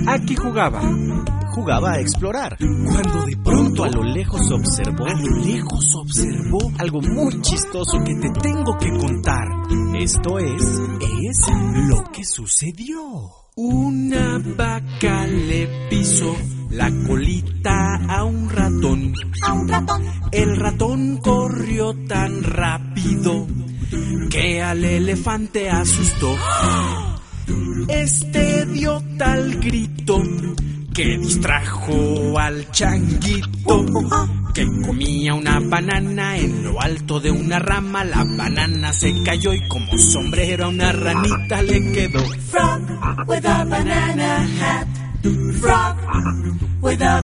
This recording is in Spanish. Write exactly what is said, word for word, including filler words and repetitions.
¿A qué jugaba? Jugaba a explorar. Cuando de pronto A lo lejos observó, a lo lejos observó algo muy chistoso que te tengo que contar. Esto es, es lo que sucedió. Una vaca le pisó la colita a un ratón. A un ratón. El ratón corrió tan rápido que al elefante asustó. Este dio tal grito que distrajo al changuito, que comía una banana en lo alto de una rama. La banana se cayó y como sombrero a una ranita le quedó. Frog with a banana hat. Frog with a